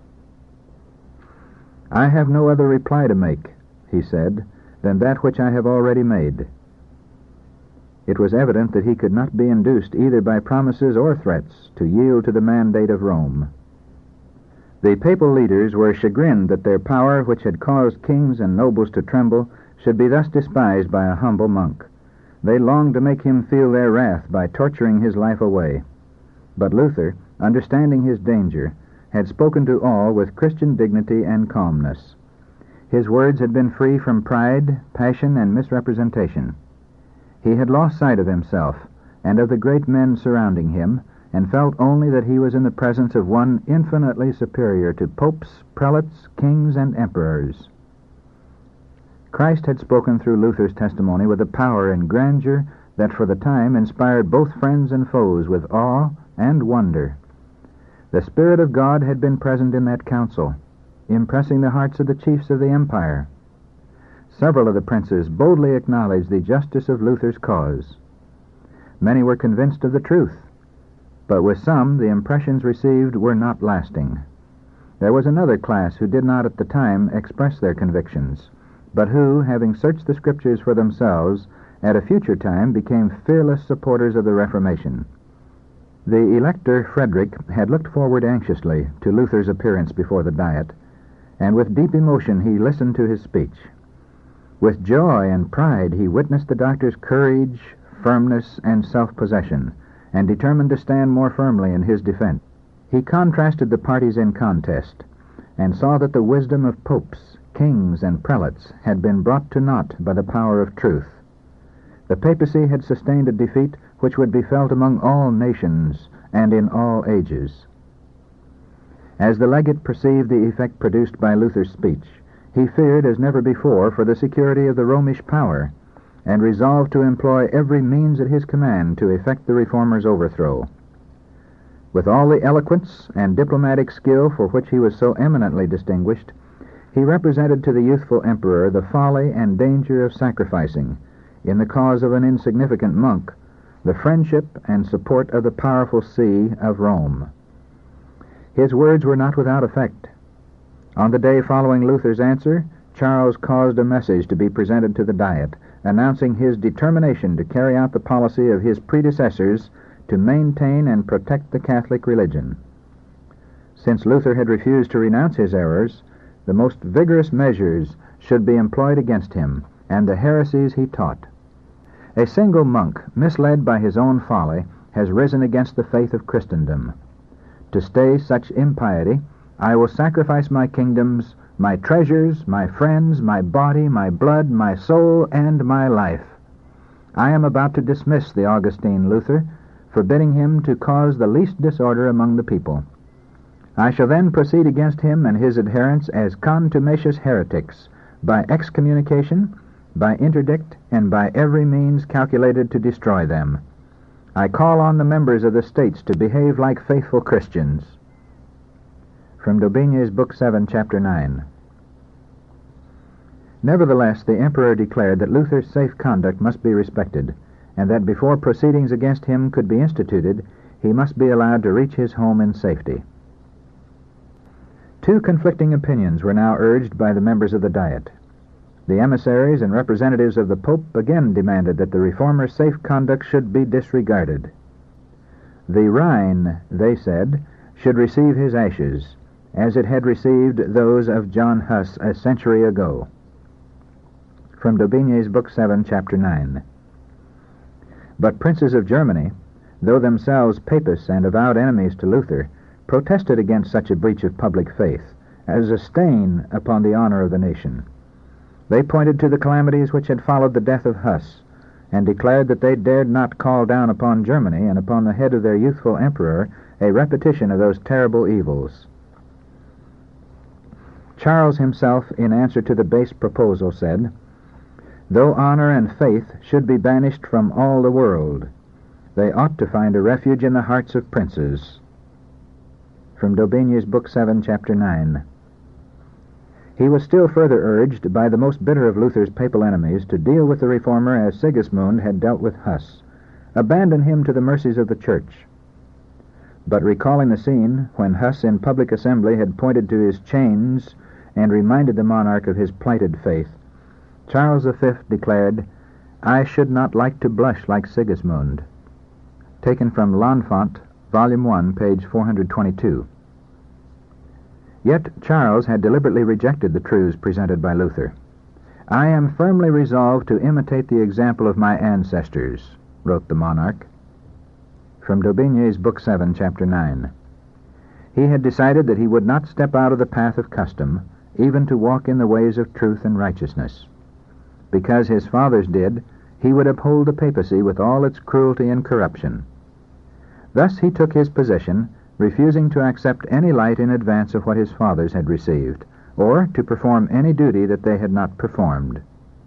"I have no other reply to make," he said, "than that which I have already made." It was evident that he could not be induced either by promises or threats to yield to the mandate of Rome. The papal leaders were chagrined that their power, which had caused kings and nobles to tremble, should be thus despised by a humble monk. They longed to make him feel their wrath by torturing his life away. But Luther, understanding his danger, had spoken to all with Christian dignity and calmness. His words had been free from pride, passion, and misrepresentation. He had lost sight of himself and of the great men surrounding him, and felt only that he was in the presence of one infinitely superior to popes, prelates, kings, and emperors. Christ had spoken through Luther's testimony with a power and grandeur that for the time inspired both friends and foes with awe and wonder. The Spirit of God had been present in that council, impressing the hearts of the chiefs of the empire. Several of the princes boldly acknowledged the justice of Luther's cause. Many were convinced of the truth, but with some the impressions received were not lasting. There was another class who did not at the time express their convictions, but who, having searched the Scriptures for themselves, at a future time became fearless supporters of the Reformation. The Elector Frederick had looked forward anxiously to Luther's appearance before the Diet, and with deep emotion he listened to his speech. With joy and pride he witnessed the doctor's courage, firmness, and self-possession, and determined to stand more firmly in his defense. He contrasted the parties in contest, and saw that the wisdom of popes, kings, and prelates had been brought to naught by the power of truth. The papacy had sustained a defeat which would be felt among all nations and in all ages. As the legate perceived the effect produced by Luther's speech, he feared as never before for the security of the Romish power, and resolved to employ every means at his command to effect the reformer's overthrow. With all the eloquence and diplomatic skill for which he was so eminently distinguished, he represented to the youthful emperor the folly and danger of sacrificing, in the cause of an insignificant monk, the friendship and support of the powerful see of Rome. His words were not without effect. On the day following Luther's answer, Charles caused a message to be presented to the Diet, announcing his determination to carry out the policy of his predecessors to maintain and protect the Catholic religion. Since Luther had refused to renounce his errors, the most vigorous measures should be employed against him and the heresies he taught. A single monk, misled by his own folly, has risen against the faith of Christendom. To stay such impiety, I will sacrifice my kingdoms, my treasures, my friends, my body, my blood, my soul, and my life. I am about to dismiss the Augustine Luther, forbidding him to cause the least disorder among the people. I shall then proceed against him and his adherents as contumacious heretics, by excommunication, by interdict, and by every means calculated to destroy them. I call on the members of the states to behave like faithful Christians. From Daubigny's Book seven, Chapter nine. Nevertheless, the emperor declared that Luther's safe conduct must be respected, and that before proceedings against him could be instituted, he must be allowed to reach his home in safety. Two conflicting opinions were now urged by the members of the Diet. The emissaries and representatives of the Pope again demanded that the reformer's safe conduct should be disregarded. The Rhine, they said, should receive his ashes, as it had received those of John Huss a century ago. From Daubigny's Book seven, Chapter nine. But princes of Germany, though themselves papists and avowed enemies to Luther, protested against such a breach of public faith, as a stain upon the honor of the nation. They pointed to the calamities which had followed the death of Huss, and declared that they dared not call down upon Germany and upon the head of their youthful emperor a repetition of those terrible evils. Charles himself, in answer to the base proposal, said, "Though honor and faith should be banished from all the world, they ought to find a refuge in the hearts of princes." From Daubigny's Book seven, Chapter nine. He was still further urged by the most bitter of Luther's papal enemies to deal with the reformer as Sigismund had dealt with Huss, abandon him to the mercies of the Church. But recalling the scene when Huss in public assembly had pointed to his chains and reminded the monarch of his plighted faith, Charles the Fifth declared, "I should not like to blush like Sigismund." Taken from L'Enfant, Volume one, page four hundred twenty-two. Yet Charles had deliberately rejected the truths presented by Luther. "I am firmly resolved to imitate the example of my ancestors," wrote the monarch. From Daubigny's Book seven, Chapter nine. He had decided that he would not step out of the path of custom, even to walk in the ways of truth and righteousness. Because his fathers did, he would uphold the papacy with all its cruelty and corruption. Thus he took his position, refusing to accept any light in advance of what his fathers had received, or to perform any duty that they had not performed.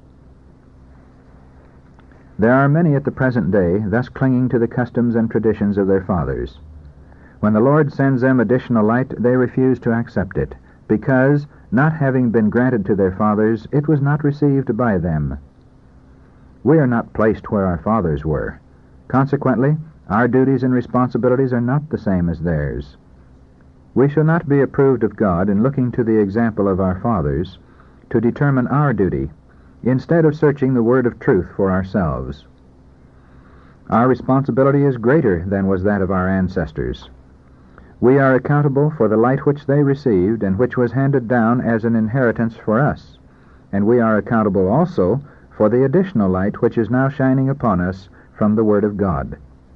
There are many at the present day thus clinging to the customs and traditions of their fathers. When the Lord sends them additional light, they refuse to accept it, because, not having been granted to their fathers, it was not received by them. We are not placed where our fathers were. Consequently, our duties and responsibilities are not the same as theirs. We shall not be approved of God in looking to the example of our fathers to determine our duty, instead of searching the word of truth for ourselves. Our responsibility is greater than was that of our ancestors. We are accountable for the light which they received and which was handed down as an inheritance for us, and we are accountable also for the additional light which is now shining upon us from the Word of God.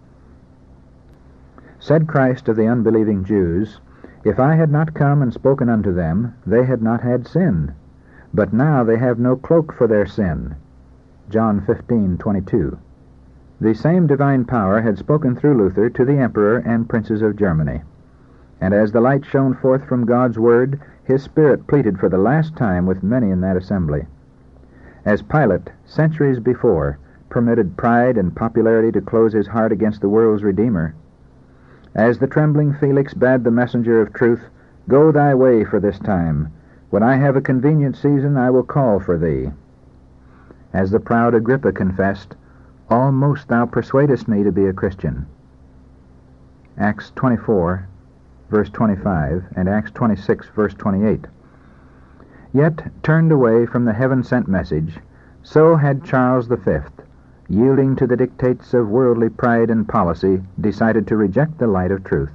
Said Christ of the unbelieving Jews, "If I had not come and spoken unto them, they had not had sin. But now they have no cloak for their sin." John fifteen twenty-two. The same divine power had spoken through Luther to the emperor and princes of Germany. And as the light shone forth from God's word, his Spirit pleaded for the last time with many in that assembly. As Pilate, centuries before, permitted pride and popularity to close his heart against the world's Redeemer, as the trembling Felix bade the messenger of truth, "Go thy way for this time. When I have a convenient season, I will call for thee." As the proud Agrippa confessed, "Almost thou persuadest me to be a Christian." Acts twenty-four, verse twenty-five, and Acts twenty-six, verse twenty-eight. Yet, turned away from the heaven-sent message, so had Charles the Fifth, yielding to the dictates of worldly pride and policy, decided to reject the light of truth.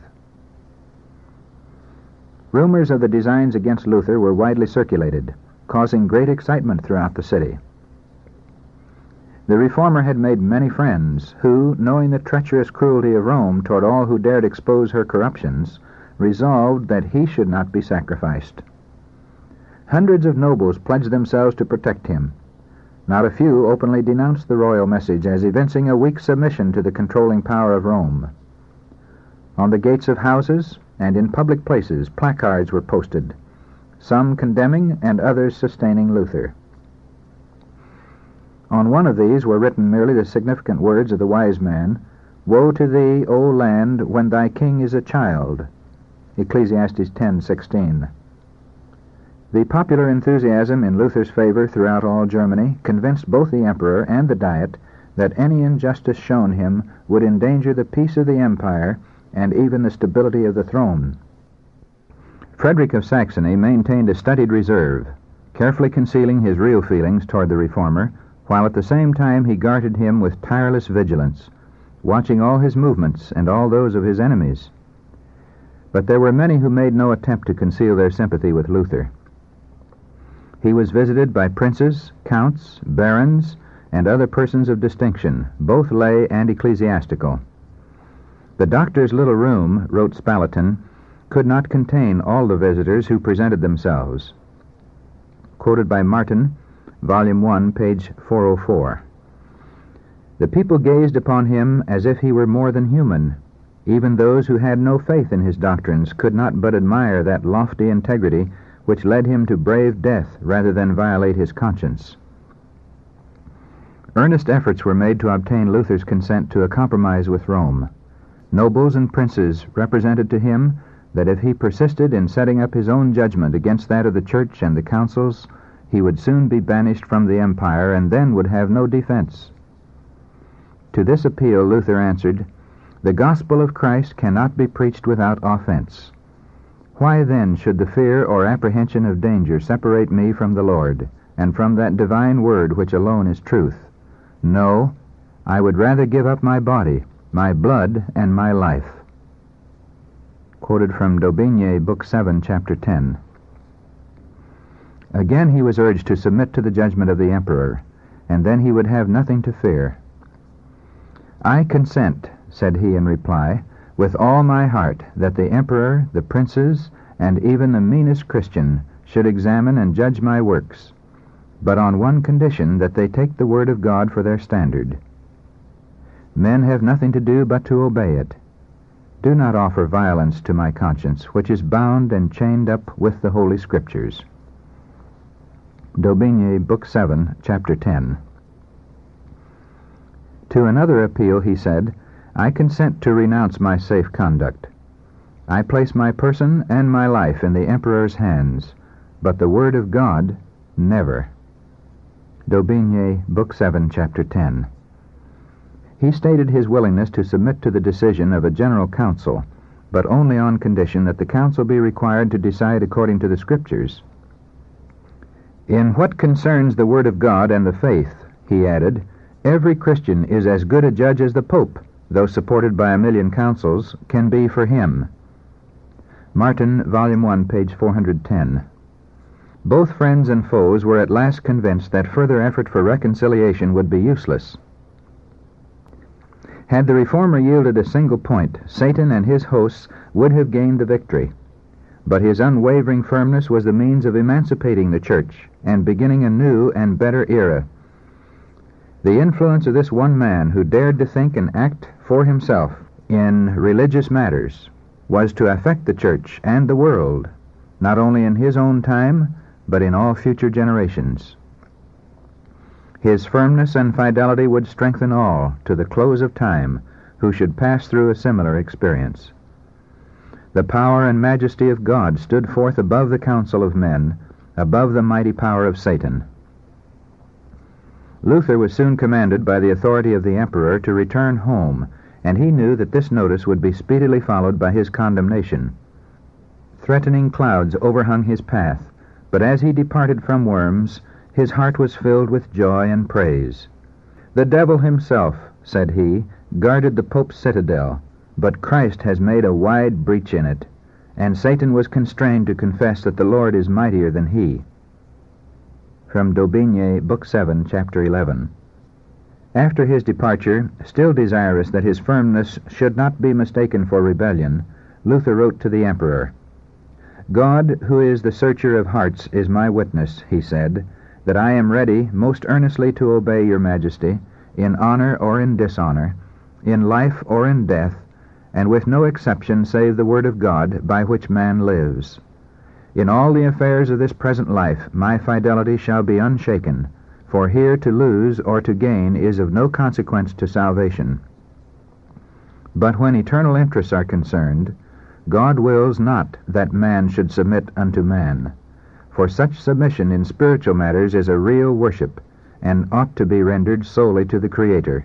Rumors of the designs against Luther were widely circulated, causing great excitement throughout the city. The reformer had made many friends who, knowing the treacherous cruelty of Rome toward all who dared expose her corruptions, resolved that he should not be sacrificed. Hundreds of nobles pledged themselves to protect him. Not a few openly denounced the royal message as evincing a weak submission to the controlling power of Rome. On the gates of houses and in public places placards were posted, some condemning and others sustaining Luther. On one of these were written merely the significant words of the wise man, "Woe to thee, O land, when thy king is a child." Ecclesiastes ten sixteen. The popular enthusiasm in Luther's favor throughout all Germany convinced both the emperor and the Diet that any injustice shown him would endanger the peace of the empire and even the stability of the throne. Frederick of Saxony maintained a studied reserve, carefully concealing his real feelings toward the reformer, while at the same time he guarded him with tireless vigilance, watching all his movements and all those of his enemies. But there were many who made no attempt to conceal their sympathy with Luther. He was visited by princes, counts, barons, and other persons of distinction, both lay and ecclesiastical. The doctor's little room, wrote Spalatin, could not contain all the visitors who presented themselves. Quoted by Martin, Volume one, page four oh four. The people gazed upon him as if he were more than human. Even those who had no faith in his doctrines could not but admire that lofty integrity which led him to brave death rather than violate his conscience. Earnest efforts were made to obtain Luther's consent to a compromise with Rome. Nobles and princes represented to him that if he persisted in setting up his own judgment against that of the Church and the councils, he would soon be banished from the empire and then would have no defense. To this appeal Luther answered, "The gospel of Christ cannot be preached without offense. Why then should the fear or apprehension of danger separate me from the Lord, and from that divine word which alone is truth? No, I would rather give up my body, my blood, and my life." Quoted from Daubigny, Book seven, Chapter ten. Again he was urged to submit to the judgment of the emperor, and then he would have nothing to fear. "I consent," said he in reply, "with all my heart, that the emperor, the princes, and even the meanest Christian should examine and judge my works, but on one condition, that they take the word of God for their standard. Men have nothing to do but to obey it. Do not offer violence to my conscience, which is bound and chained up with the Holy Scriptures." Daubigny, Book seven, Chapter ten. To another appeal he said, "I consent to renounce my safe conduct. I place my person and my life in the emperor's hands, but the Word of God, never. Daubigny, Book seven, Chapter ten. He stated his willingness to submit to the decision of a general council, but only on condition that the council be required to decide according to the Scriptures. In what concerns the Word of God and the faith, he added, every Christian is as good a judge as the Pope, though supported by a million councils, can be for him. Martin, Volume one, page four hundred ten. Both friends and foes were at last convinced that further effort for reconciliation would be useless. Had the reformer yielded a single point, Satan and his hosts would have gained the victory. But his unwavering firmness was the means of emancipating the Church and beginning a new and better era. The influence of this one man who dared to think and act for himself in religious matters was to affect the Church and the world, not only in his own time, but in all future generations. His firmness and fidelity would strengthen all, to the close of time, who should pass through a similar experience. The power and majesty of God stood forth above the counsel of men, above the mighty power of Satan. Luther was soon commanded by the authority of the emperor to return home, and he knew that this notice would be speedily followed by his condemnation. Threatening clouds overhung his path, but as he departed from Worms, his heart was filled with joy and praise. The devil himself, said he, guarded the Pope's citadel, but Christ has made a wide breach in it, and Satan was constrained to confess that the Lord is mightier than he. From Daubigny, Book seven, Chapter eleven. After his departure, still desirous that his firmness should not be mistaken for rebellion, Luther wrote to the emperor, God, who is the searcher of hearts, is my witness, he said, that I am ready most earnestly to obey your majesty, in honor or in dishonor, in life or in death, and with no exception save the word of God, by which man lives. In all the affairs of this present life my fidelity shall be unshaken, for here to lose or to gain is of no consequence to salvation. But when eternal interests are concerned, God wills not that man should submit unto man, for such submission in spiritual matters is a real worship, and ought to be rendered solely to the Creator.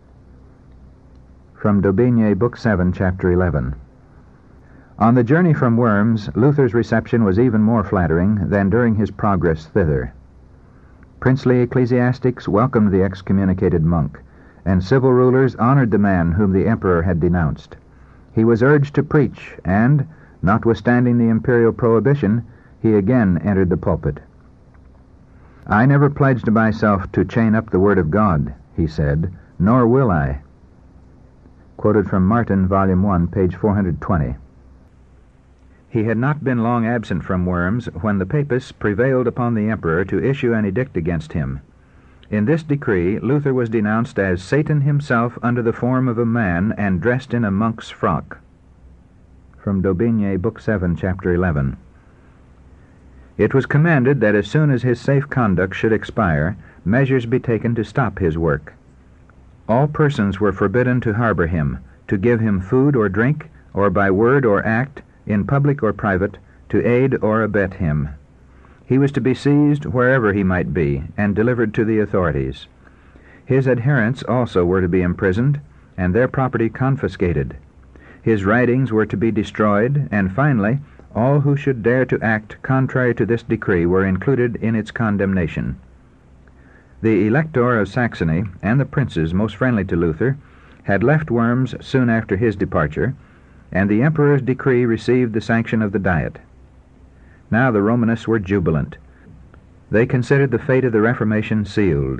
From Daubigny, Book seven, Chapter eleven. On the journey from Worms, Luther's reception was even more flattering than during his progress thither. Princely ecclesiastics welcomed the excommunicated monk, and civil rulers honored the man whom the emperor had denounced. He was urged to preach, and, notwithstanding the imperial prohibition, he again entered the pulpit. I never pledged myself to chain up the Word of God, he said, nor will I. Quoted from Martin, Volume one, page four hundred twenty. He had not been long absent from Worms when the papists prevailed upon the emperor to issue an edict against him. In this decree, Luther was denounced as Satan himself under the form of a man and dressed in a monk's frock. From Daubigny, Book seven, Chapter eleven. It was commanded that as soon as his safe conduct should expire, measures be taken to stop his work. All persons were forbidden to harbor him, to give him food or drink, or by word or act, in public or private, to aid or abet him. He was to be seized wherever he might be, and delivered to the authorities. His adherents also were to be imprisoned, and their property confiscated. His writings were to be destroyed, and finally, all who should dare to act contrary to this decree were included in its condemnation. The Elector of Saxony, and the princes most friendly to Luther, had left Worms soon after his departure, and the emperor's decree received the sanction of the Diet. Now the Romanists were jubilant. They considered the fate of the Reformation sealed.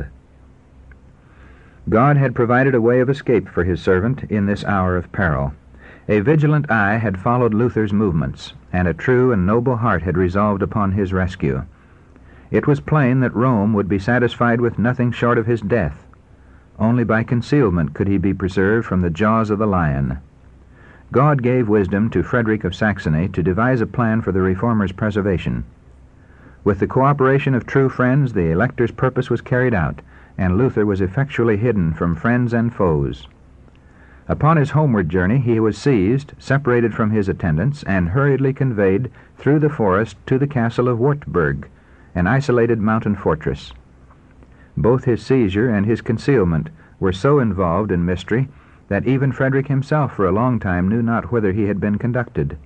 God had provided a way of escape for his servant in this hour of peril. A vigilant eye had followed Luther's movements, and a true and noble heart had resolved upon his rescue. It was plain that Rome would be satisfied with nothing short of his death. Only by concealment could he be preserved from the jaws of the lion. God gave wisdom to Frederick of Saxony to devise a plan for the reformer's preservation. With the cooperation of true friends, the elector's purpose was carried out, and Luther was effectually hidden from friends and foes. Upon his homeward journey he was seized, separated from his attendants, and hurriedly conveyed through the forest to the castle of Wartburg, an isolated mountain fortress. Both his seizure and his concealment were so involved in mystery that even Frederick himself for a long time knew not whither he had been conducted.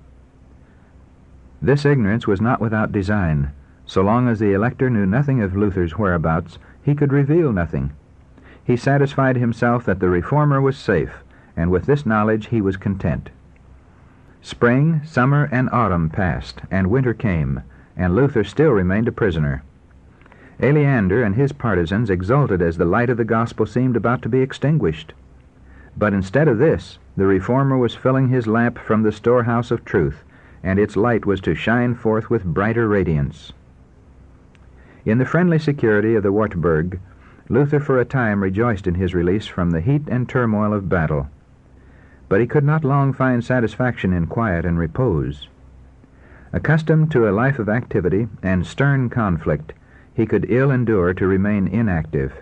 This ignorance was not without design. So long as the elector knew nothing of Luther's whereabouts, he could reveal nothing. He satisfied himself that the reformer was safe, and with this knowledge he was content. Spring, summer, and autumn passed, and winter came, and Luther still remained a prisoner. Aleander and his partisans exulted as the light of the gospel seemed about to be extinguished. But instead of this, the reformer was filling his lamp from the storehouse of truth, and its light was to shine forth with brighter radiance. In the friendly security of the Wartburg, Luther for a time rejoiced in his release from the heat and turmoil of battle. But he could not long find satisfaction in quiet and repose. Accustomed to a life of activity and stern conflict, he could ill endure to remain inactive.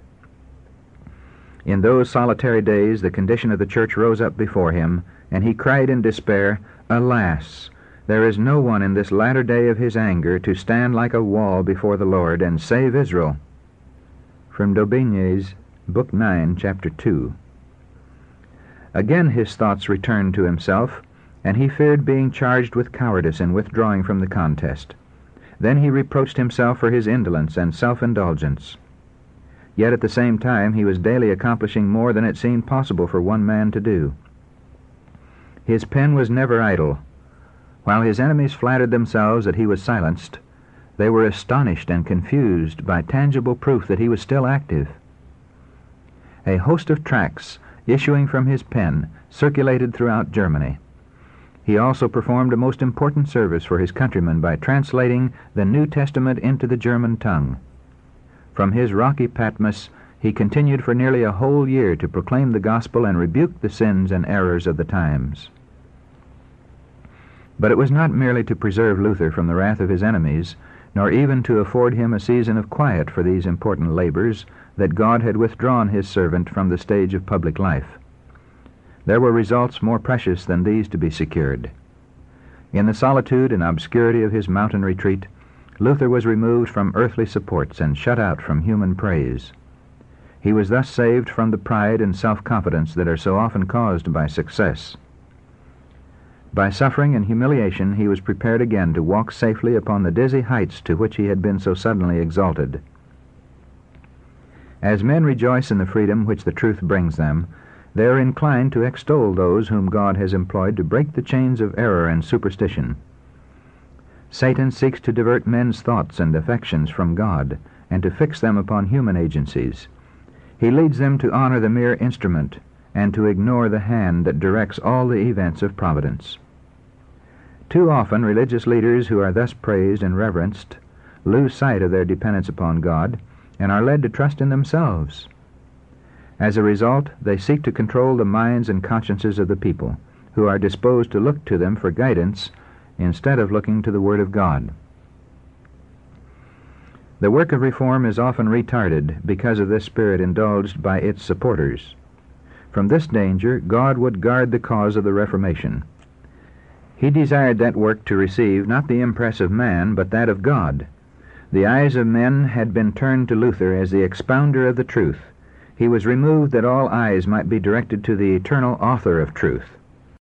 In those solitary days the condition of the church rose up before him, and he cried in despair, "Alas! There is no one in this latter day of his anger to stand like a wall before the Lord and save Israel." From Daubigny's Book nine, Chapter two. Again his thoughts returned to himself, and he feared being charged with cowardice in withdrawing from the contest. Then he reproached himself for his indolence and self-indulgence. Yet at the same time he was daily accomplishing more than it seemed possible for one man to do. His pen was never idle. While his enemies flattered themselves that he was silenced, they were astonished and confused by tangible proof that he was still active. A host of tracts issuing from his pen circulated throughout Germany. He also performed a most important service for his countrymen by translating the New Testament into the German tongue. From his rocky Patmos he continued for nearly a whole year to proclaim the gospel and rebuke the sins and errors of the times. But it was not merely to preserve Luther from the wrath of his enemies, nor even to afford him a season of quiet for these important labors, that God had withdrawn his servant from the stage of public life. There were results more precious than these to be secured. In the solitude and obscurity of his mountain retreat, Luther was removed from earthly supports and shut out from human praise. He was thus saved from the pride and self-confidence that are so often caused by success. By suffering and humiliation he was prepared again to walk safely upon the dizzy heights to which he had been so suddenly exalted. As men rejoice in the freedom which the truth brings them, they are inclined to extol those whom God has employed to break the chains of error and superstition. Satan seeks to divert men's thoughts and affections from God, and to fix them upon human agencies. He leads them to honor the mere instrument, and to ignore the hand that directs all the events of providence. Too often religious leaders who are thus praised and reverenced lose sight of their dependence upon God, and are led to trust in themselves. As a result, they seek to control the minds and consciences of the people, who are disposed to look to them for guidance instead of looking to the Word of God. The work of reform is often retarded because of this spirit indulged by its supporters. From this danger God would guard the cause of the Reformation. He desired that work to receive not the impress of man, but that of God. The eyes of men had been turned to Luther as the expounder of the truth. He was removed that all eyes might be directed to the eternal author of truth.